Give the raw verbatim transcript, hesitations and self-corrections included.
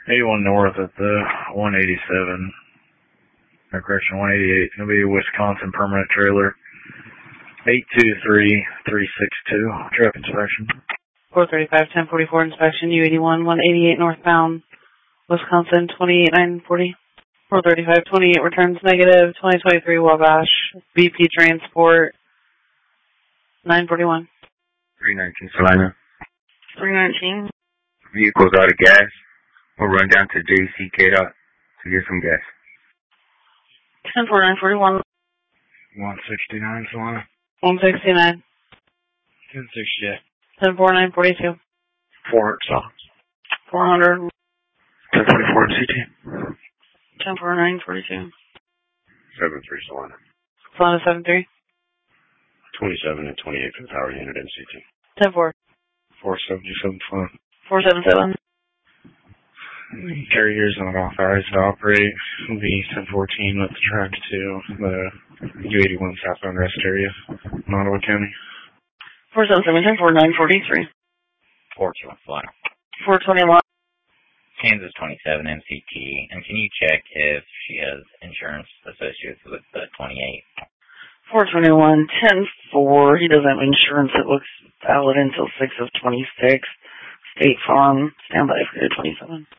eighty-one north at the one eighty-seven. Or correction, one eighty-eight. It's going to be a Wisconsin permanent trailer. eight two three three six two. Truck inspection. four thirty-five, ten forty-four inspection, U eighty-one, one eighty-eight northbound, Wisconsin, twenty-eight nine forty. four thirty-five, twenty-eight returns negative, twenty twenty-three Wabash, B P Transport, nine forty-one. three nineteen Salina. three nineteen. Vehicle's out of gas. We'll run down to J C K dot to get some gas. ten forty-nine forty-one. one sixty-nine Salina. one sixty-nine. ten sixty-eight. ten forty-nine forty-two. four hundred Salina. four hundred. ten forty-four C T. ten forty-nine forty-two. seven three Salina. Salina seven three. twenty-seven and twenty-eight for the power unit M C T. ten four. four seventy-seven Salina. four seventy-seven. Carriers not authorized to operate. Will be ten fourteen with the track to the U eighty-one southbound rest area, Ottawa County. four seventy-seven, ten forty-nine forty-three. four two one Salina. four twenty-one. Kansas twenty-seven M C T. And can you check if she has insurance associated with the twenty-eight? four twenty-one, ten four. He doesn't have insurance that looks valid until six of twenty-six. State Farm. Stand by for your twenty-seven.